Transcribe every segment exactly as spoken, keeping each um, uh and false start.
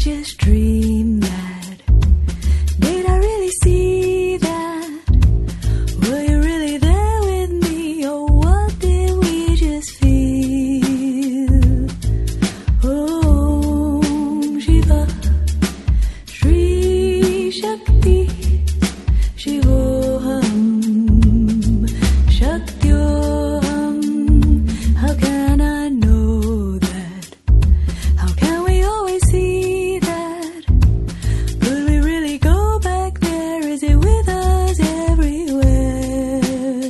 just dream that? Did I really see that? Were you really there with me, or what did we just feel? Om Shiva Shri Shakti Shivoham Shaktyoham. How can I know that? How can we always see that? Could we really go back there? Is it with us everywhere?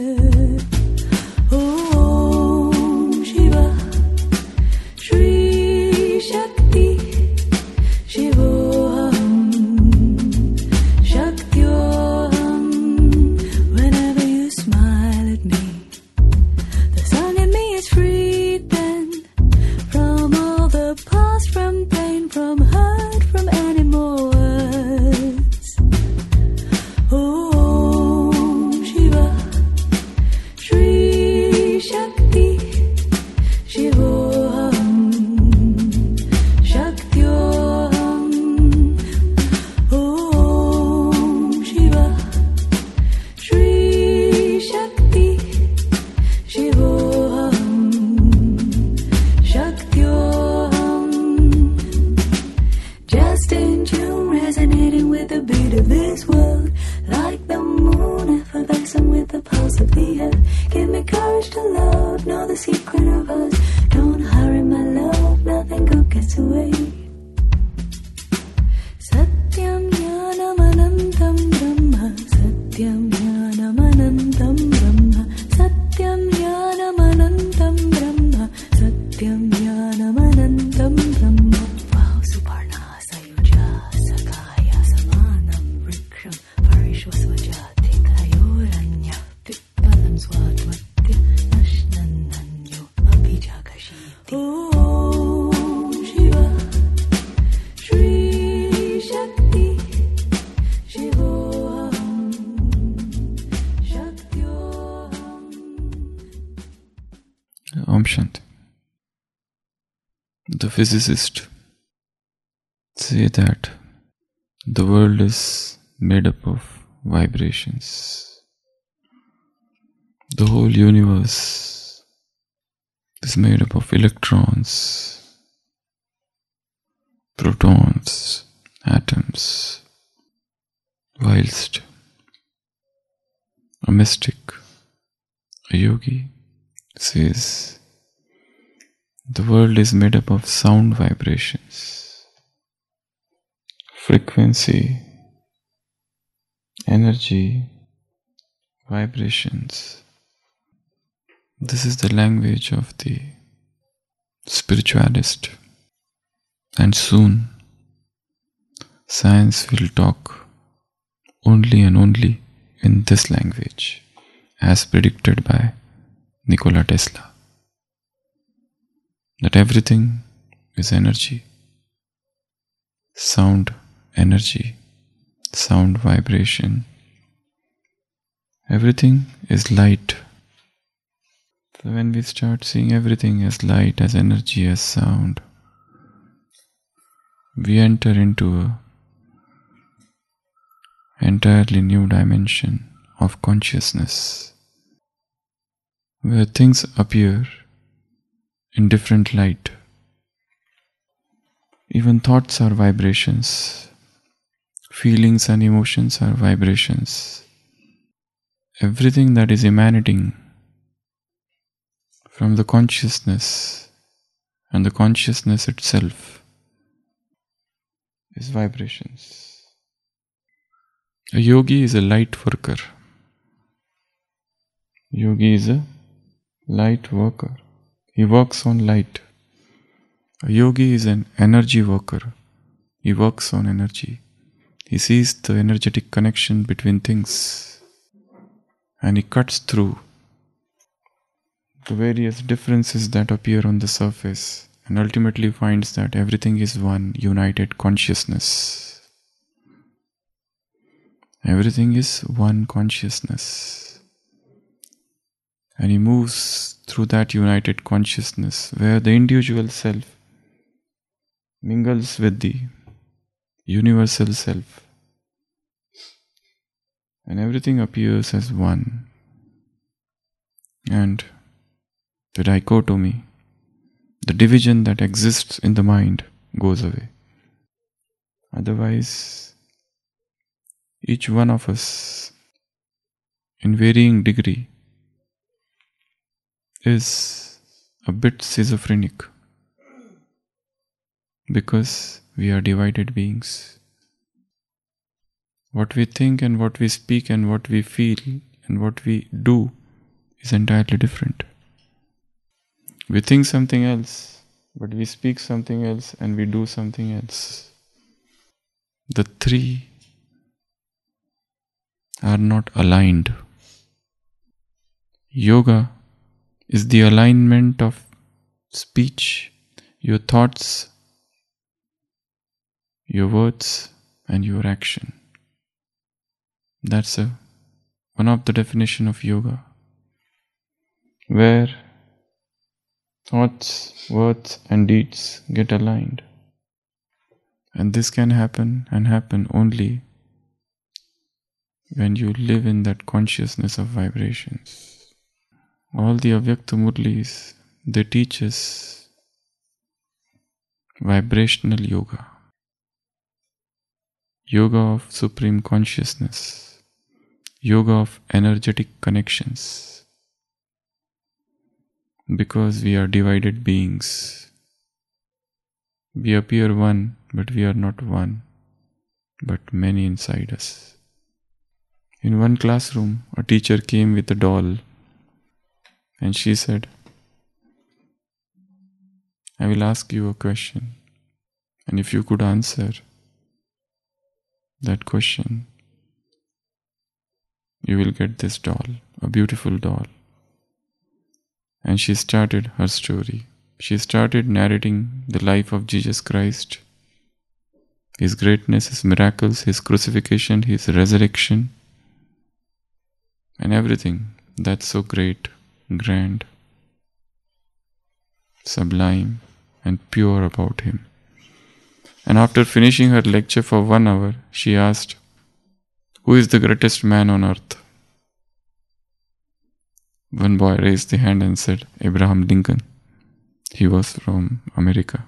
Om Shiva Shri Shakti Shivoham Shaktyoham. Whenever you smile at me, the song in me is freed then from all the past, from pain, from hurt, from any more words. Om Shiva Shri Shakti Shivoham Shaktyoham. Om Shiva Shri Shakti Shivoham Shaktyoham. Just in tune, resonating with the beat of this world, like the moon, effervescent with the pulse of the earth. Give me courage to love, know the secret of us. Don't hurry, my love, nothing good gets away. Satyam Jnanam Anantam Brahma, Satyam Jnanam Anantam Brahma, Satyam Jnanam Anantam Brahma, Satyam Jnanam Anantam Brahma. Wow, Suparna Sayuja Sakaya Samanam Vriksham Parishwasvajati Tayoranya Pipalam Swadvatya Nashnananyo Abhijakashiti. Om Shiva Shri Shakti Shivoham Shaktyoham. Om Shanti. The physicists say that the world is made up of vibrations. The whole universe is made up of electrons, protons, atoms, whilst a mystic, a yogi, says the world is made up of sound vibrations, frequency, energy, vibrations. This is the language of the spiritualist, and soon science will talk only and only in this language, as predicted by Nikola Tesla, that everything is energy, sound energy, sound vibration. Everything is light. So when we start seeing everything as light, as energy, as sound, we enter into a entirely new dimension of consciousness, where things appear in different light. Even thoughts are vibrations, feelings and emotions are vibrations. Everything that is emanating from the consciousness and the consciousness itself is vibrations. A yogi is a light worker. Yogi is a light worker. He works on light. A yogi is an energy worker. He works on energy. He sees the energetic connection between things, and he cuts through the various differences that appear on the surface, and ultimately finds that everything is one united consciousness. Everything is one consciousness. And he moves through that united consciousness where the individual self mingles with the universal self. And everything appears as one. And the dichotomy, the division that exists in the mind goes away. Otherwise, each one of us, in varying degree, is a bit schizophrenic because we are divided beings. What we think and what we speak and what we feel and what we do is entirely different. We think something else, but we speak something else and we do something else. The three are not aligned. Yoga is the alignment of speech, your thoughts, your words, and your action. That's a, one of the definition of yoga, where thoughts, words, and deeds get aligned. And this can happen and happen only when you live in that consciousness of vibrations. All the Avyakta Murlis, they teach us vibrational yoga, yoga of supreme consciousness, yoga of energetic connections. Because we are divided beings, we appear one, but we are not one, but many inside us. In one classroom, a teacher came with a doll and she said, I will ask you a question, and if you could answer that question, you will get this doll, a beautiful doll. And she started her story. She started narrating the life of Jesus Christ, His greatness, His miracles, His crucifixion, His resurrection, and everything that's so great, grand, sublime, and pure about Him. And after finishing her lecture for one hour, she asked, who is the greatest man on earth? One boy raised the hand and said, Abraham Lincoln. He was from America.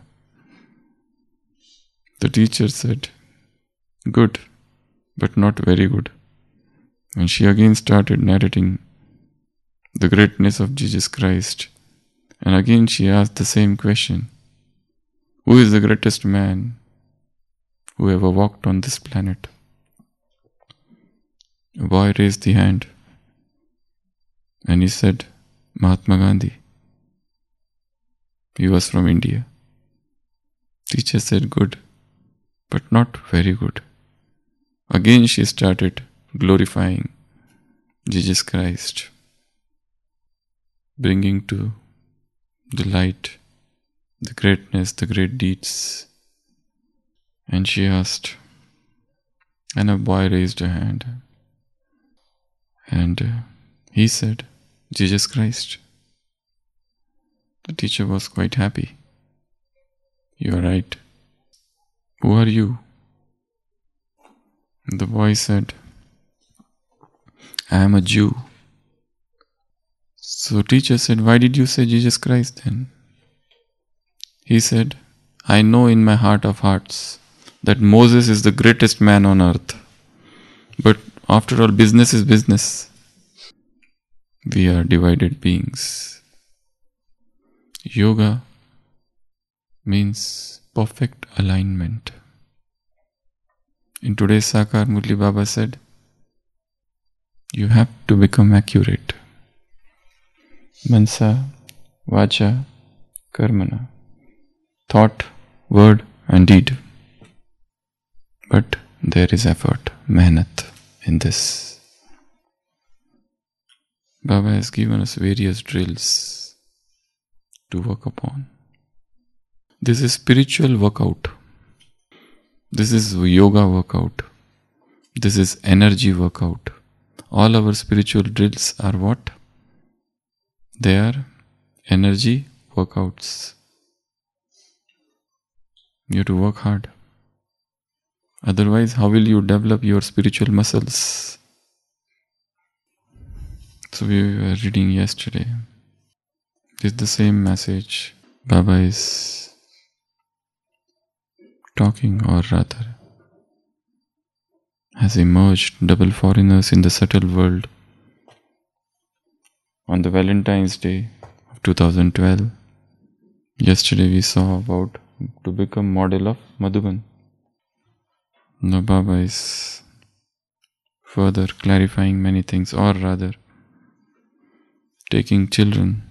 The teacher said, good, but not very good. And she again started narrating the greatness of Jesus Christ. And again she asked the same question, who is the greatest man who ever walked on this planet? A boy raised the hand and he said, Mahatma Gandhi. He was from India. Teacher said, good, but not very good. Again she started glorifying Jesus Christ, bringing to the light the greatness, the great deeds. And she asked, and a boy raised a hand, and uh, he said, Jesus Christ. The teacher was quite happy. You are right. Who are you? The boy said, I am a Jew. So teacher said, why did you say Jesus Christ then? He said, I know in my heart of hearts that Moses is the greatest man on earth. But after all, business is business. We are divided beings. Yoga means perfect alignment. In today's Sakar, Murli Baba said, you have to become accurate. Mansa, Vacha, Karmana. Thought, word and deed. But there is effort, mehnat in this. Baba has given us various drills to work upon. This is spiritual workout. This is yoga workout. This is energy workout. All our spiritual drills are what? They are energy workouts. You have to work hard. Otherwise, how will you develop your spiritual muscles? So we were reading yesterday. It's the same message. Baba is talking, or rather has emerged, double foreigners in the subtle world. On the Valentine's Day of two thousand twelve, yesterday we saw about to become model of Madhuban. Now Baba is further clarifying many things, or rather taking children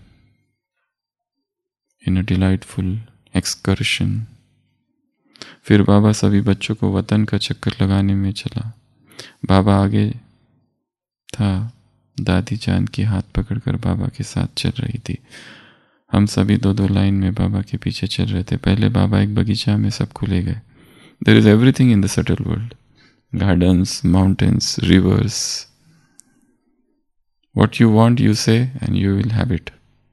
in a delightful excursion. फिर बाबा सभी बच्चों को वतन का चक्कर लगाने में चला. बाबा आगे था, दादी जान की हाथ पकड़कर बाबा के साथ चल रही थी. हम सभी दो दो लाइन में बाबा के पीछे चल रहे थे. पहले बाबा एक बगीचा में सबको ले गए. There is everything in the subtle world. Gardens, mountains, rivers. What you want you say and you will have it.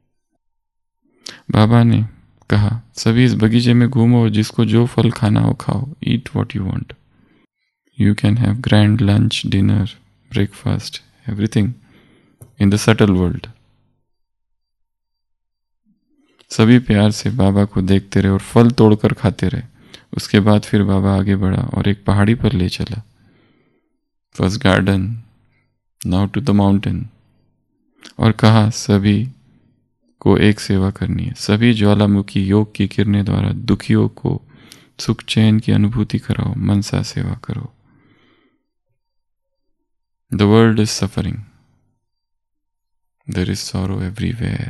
बाबा ने कहा सभी इस बगीचे में घूमो और जिसको जो फल खाना हो खाओ. Eat what you want. You can have grand lunch, dinner, breakfast, everything in the subtle world. सभी प्यार से बाबा को देखते रहे और फल तोड़कर खाते रहे. उसके बाद फिर बाबा आगे बढ़ा और एक पहाड़ी पर ले चला. First garden, now to the mountain. और कहा सभी को एक सेवा करनी है. सभी ज्वालामुखी योग की किरणें द्वारा दुखियों को सुख चैन की अनुभूति कराओ. मनसा सेवा करो. The world is suffering. There is sorrow everywhere.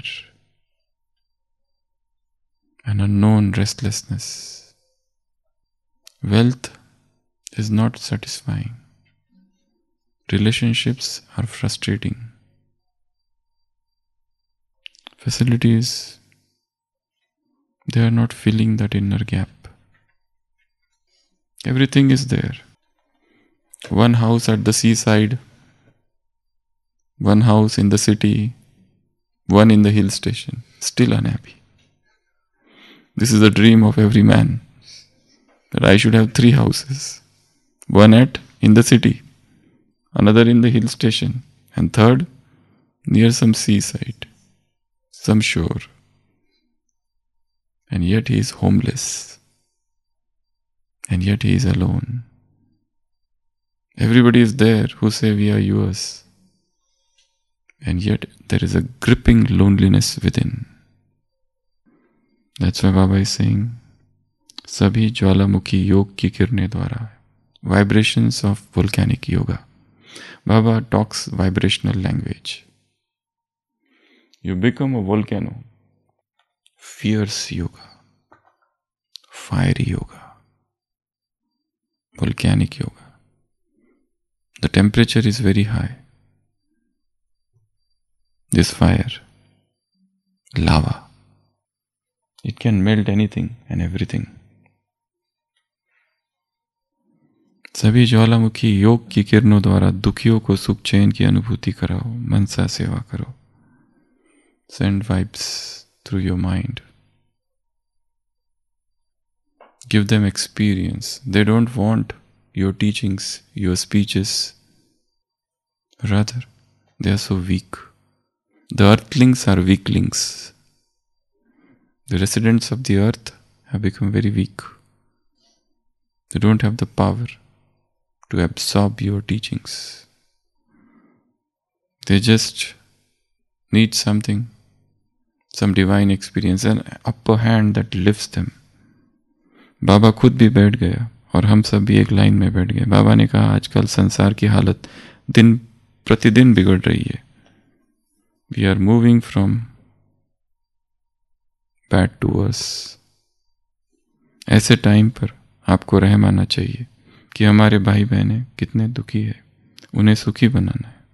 An unknown restlessness. Wealth is not satisfying. Relationships are frustrating. Facilities, they are not filling that inner gap. Everything is there. One house at the seaside, one house in the city, one in the hill station, still unhappy. This is the dream of every man, that I should have three houses. One at in the city, another in the hill station, and third near some seaside, some shore. And yet he is homeless. And yet he is alone. Everybody is there who say we are yours. And yet there is a gripping loneliness within. That's why Baba is saying, Sabhi Jwalamukhi Yog ki kirne dwara. Vibrations of volcanic yoga. Baba talks vibrational language. You become a volcano. Fierce yoga. Fiery yoga. Volcanic yoga. The temperature is very high. This fire, lava, it can melt anything and everything. सभी ज्वालामुखी योग की किरणों द्वारा दुखियों को सुख चैन की अनुभूति कराओ. मनसा सेवा करो. Send vibes through your mind. Give them experience. They don't want your teachings, your speeches. Rather, they are so weak. The earthlings are weaklings. The residents of the earth have become very weak. They don't have the power to absorb your teachings. They just need something, some divine experience, an upper hand that lifts them. बाबा खुद भी बैठ गया और हम सब भी एक line में बैठ गए. बाबा ने कहा आजकल संसार की हालत दिन प्रतिदिन बिगड़ रही है. We are moving from bad to worse. ऐसे टाइम पर आपको रहम आना चाहिए कि हमारे भाई बहनें कितने दुखी है, उन्हें सुखी बनाना है.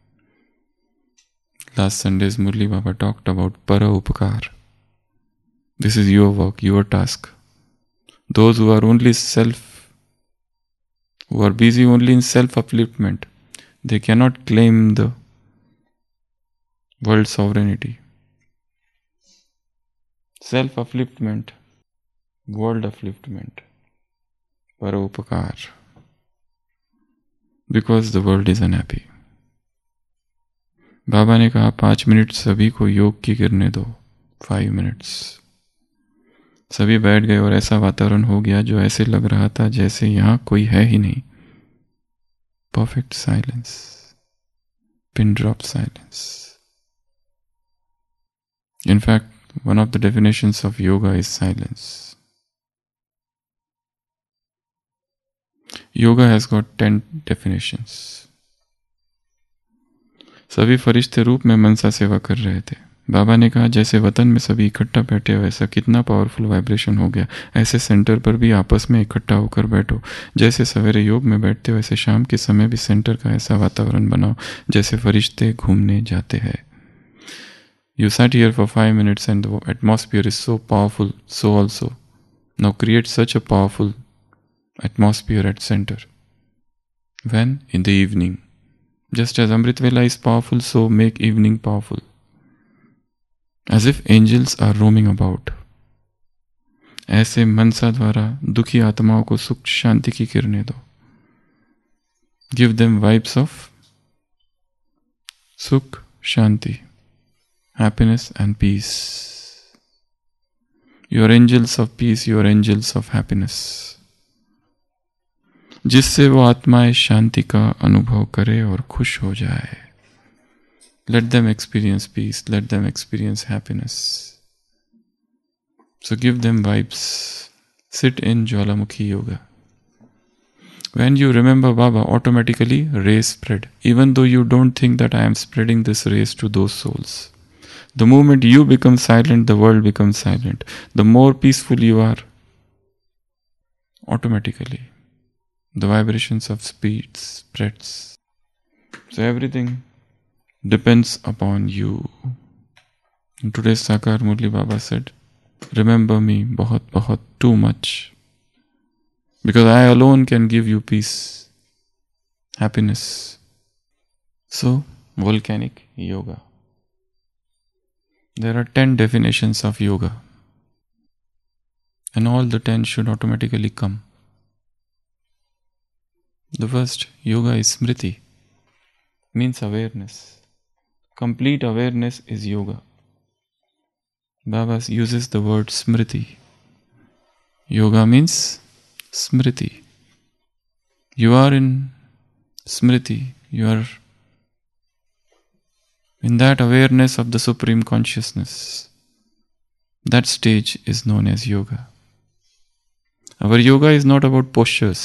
Last Sunday's Murli Baba talked about para upakar. This is your work, your task. Those who are only self, who are busy only in self-upliftment, they cannot claim the world sovereignty. Self-upliftment, world upliftment, para upakar. because the world is unhappy. बाबा ने कहा पाँच minute सभी को योग की करने दो. Five minutes. सभी बैठ गए और ऐसा वातावरण हो गया जो ऐसे लग रहा था जैसे यहाँ कोई है ही नहीं. Perfect silence. Pin drop silence. In fact, one of the definitions of yoga is silence. Yoga has got ten definitions. सभी फरिश्ते रूप में मनसा सेवा कर रहे थे. बाबा ने कहा जैसे वतन में सभी इकट्ठा बैठे वैसा कितना पावरफुल वाइब्रेशन हो गया. ऐसे सेंटर पर भी आपस में इकट्ठा होकर बैठो. जैसे सवेरे योग में बैठते वैसे शाम के समय भी सेंटर का ऐसा वातावरण बनाओ जैसे फरिश्ते घूमने जाते हैं. You sat here for five minutes and the atmosphere is so powerful, so also. Now create such a powerful atmosphere at center. When? In the evening. Just as Amrit Vela is powerful, so make evening powerful. As if angels are roaming about. ऐसे मनसा द्वारा दुखी आत्माओं को सुख शांति की किरणें दो. Give them vibes of sukh, shanti, happiness and peace. You are angels of peace, you are angels of happiness. जिससे वो आत्माएं शांति का अनुभव करे और खुश हो जाए. Let them experience peace, let them experience happiness. So give them vibes. Sit in Jwalamukhi Yoga. When you remember Baba, automatically rays spread. Even though you don't think that I am spreading this rays to those souls. The moment you become silent, the world becomes silent. The more peaceful you are, automatically, the vibrations of speed spreads. So everything depends upon you. In today's Sakar Murli Baba said, remember me bahut bahut too much. Because I alone can give you peace, happiness. So, volcanic yoga. There are ten definitions of yoga. And all the ten should automatically come. The first, yoga is smriti. Means awareness. Complete awareness is yoga. Baba uses the word smriti. Yoga means smriti. You are in smriti. You are in that awareness of the Supreme Consciousness. That stage is known as yoga. Our yoga is not about postures.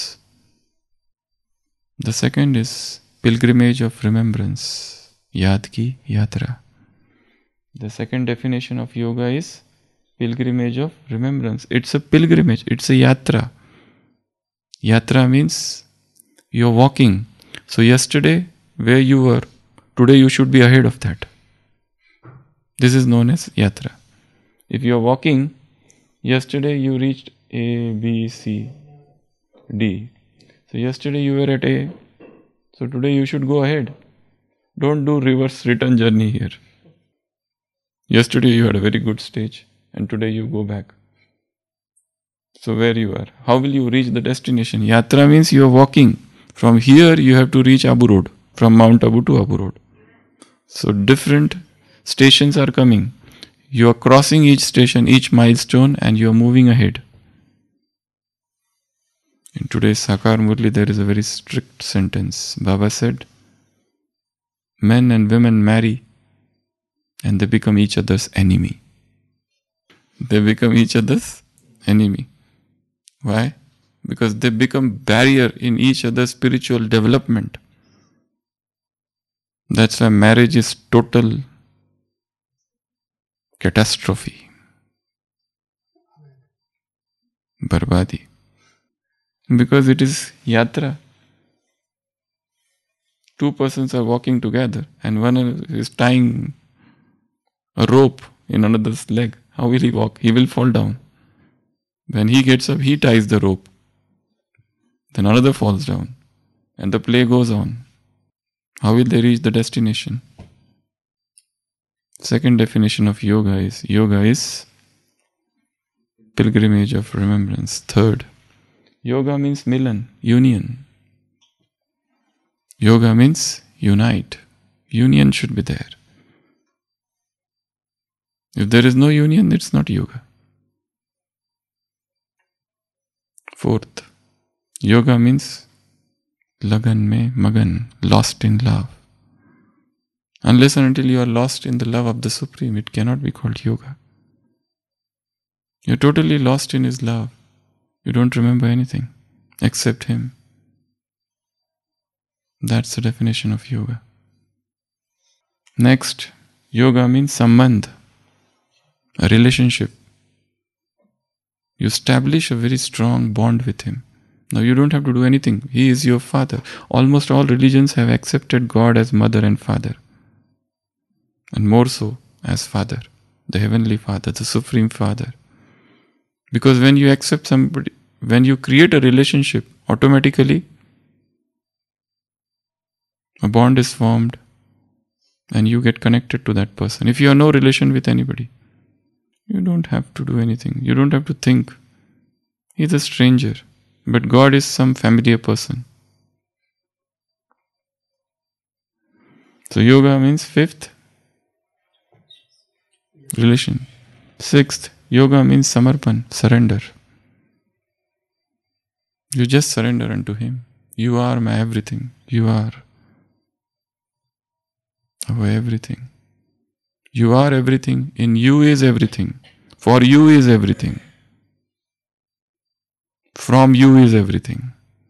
The second is pilgrimage of remembrance. Yad ki yatra. The second definition of yoga is pilgrimage of remembrance. It's a pilgrimage. It's a yatra. Yatra means you're walking. So yesterday, where you were, today you should be ahead of that. This is known as yatra. If you are walking, yesterday you reached A, B, C, D. So yesterday you were at A. So today you should go ahead. Don't do reverse return journey here. Yesterday you had a very good stage and today you go back. So where you are? How will you reach the destination? Yatra means you are walking. From here you have to reach Abu Road. From Mount Abu to Abu Road. So different stations are coming. You are crossing each station, each milestone, and you are moving ahead. In today's Sakar Murli, there is a very strict sentence. Baba said, men and women marry and they become each other's enemy. They become each other's enemy. Why? Because they become barrier in each other's spiritual development. That's why marriage is total catastrophe. Barbadi. Because it is yatra. Two persons are walking together and one is tying a rope in another's leg. How will he walk? He will fall down. When he gets up, he ties the rope. Then another falls down. And the play goes on. How will they reach the destination? Second definition of yoga is, yoga is pilgrimage of remembrance. Third, yoga means milan, union. Yoga means unite. Union should be there. If there is no union, it's not yoga. Fourth, yoga means lagan mein magan, lost in love. Unless and until you are lost in the love of the Supreme, it cannot be called yoga. You're totally lost in His love. You don't remember anything except Him. That's the definition of yoga. Next, yoga means sambandh, a relationship. You establish a very strong bond with Him. Now you don't have to do anything. He is your Father. Almost all religions have accepted God as mother and father. And more so as Father, the Heavenly Father, the Supreme Father. Because when you accept somebody, when you create a relationship, automatically a bond is formed and you get connected to that person. If you have no relation with anybody, you don't have to do anything. You don't have to think. He's a stranger. But God is some familiar person. So yoga means fifth, relation. Sixth, yoga means samarpan, surrender. You just surrender unto Him. You are my everything. You are our everything. You are everything. In you is everything. For you is everything. From you is everything.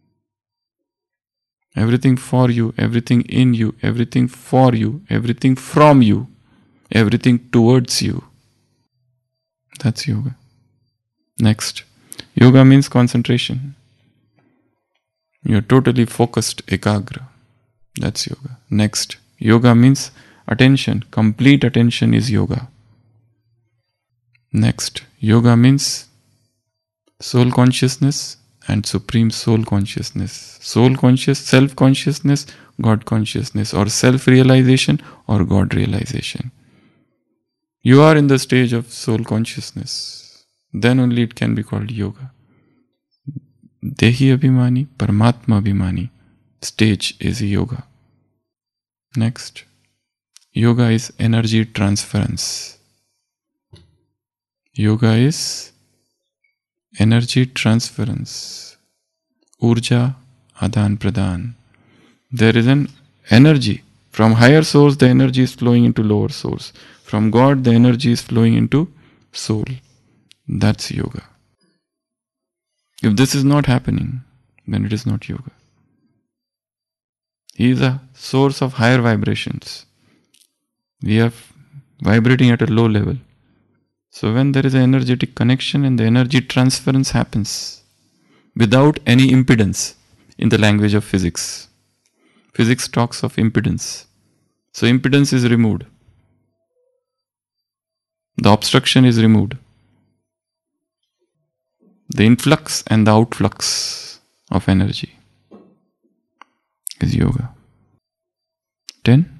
Everything for you, everything in you, everything for you, everything from you, everything towards you. That's yoga. Next, yoga means concentration. You're totally focused, ekagra. That's yoga. Next, yoga means attention. Complete attention is yoga. Next, yoga means soul consciousness and supreme soul consciousness. Soul conscious, self-consciousness, God consciousness, or self-realization or God realization. You are in the stage of soul consciousness. Then only it can be called yoga. Dehi Abhimani, Paramatma Abhimani stage is yoga. Next, yoga is energy transference. Yoga is energy transference. Urja Adan Pradan. There is an energy. From higher source, the energy is flowing into lower source. From God, the energy is flowing into soul. That's yoga. If this is not happening, then it is not yoga. He is a source of higher vibrations. We are vibrating at a low level. So when there is an energetic connection and the energy transference happens without any impedance in the language of physics. Physics talks of impedance. So impedance is removed. The obstruction is removed. The influx and the outflux of energy is yoga. Ten?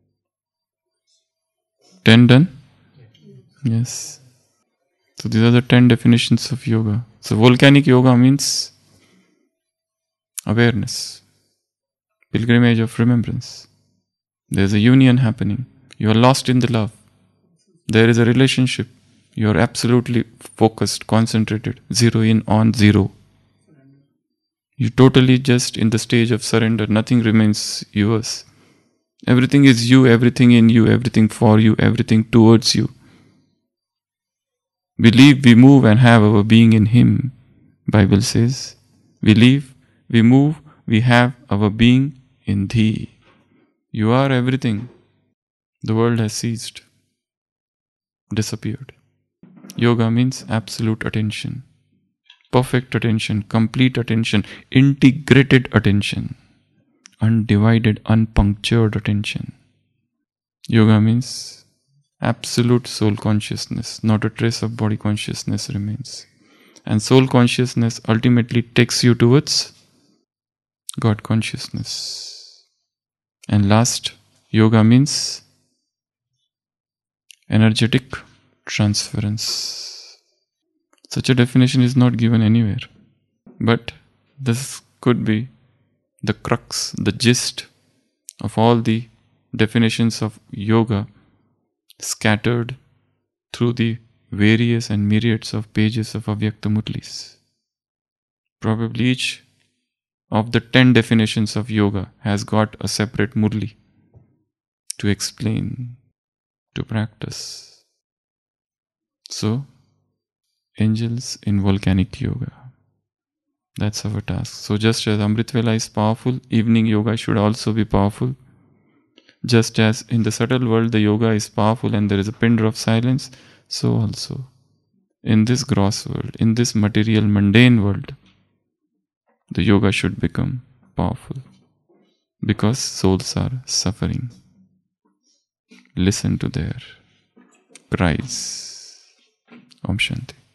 Ten done? Yes. So these are the ten definitions of yoga. So volcanic yoga means awareness, pilgrimage of remembrance. There is a union happening. You are lost in the love. There is a relationship. You are absolutely focused, concentrated, zero in on zero. You totally just in the stage of surrender. Nothing remains yours. Everything is you, everything in you, everything for you, everything towards you. We live, we move and have our being in Him. Bible says, we live, we move, we have our being in Thee. You are everything. The world has ceased, disappeared. Yoga means absolute attention, perfect attention, complete attention, integrated attention, undivided, unpunctured attention. Yoga means absolute soul consciousness, not a trace of body consciousness remains. And soul consciousness ultimately takes you towards God consciousness. And last, yoga means energetic transference. Such a definition is not given anywhere. But this could be the crux, the gist of all the definitions of yoga scattered through the various and myriads of pages of Avyakta Murlis. Probably each of the ten definitions of yoga has got a separate Murli to explain, to practice. So, angels in volcanic yoga. That's our task. So just as Amrit Vela is powerful, evening yoga should also be powerful. Just as in the subtle world the yoga is powerful and there is a pinder of silence, so also in this gross world, in this material mundane world, the yoga should become powerful. Because souls are suffering. Listen to their cries. Om Shanti.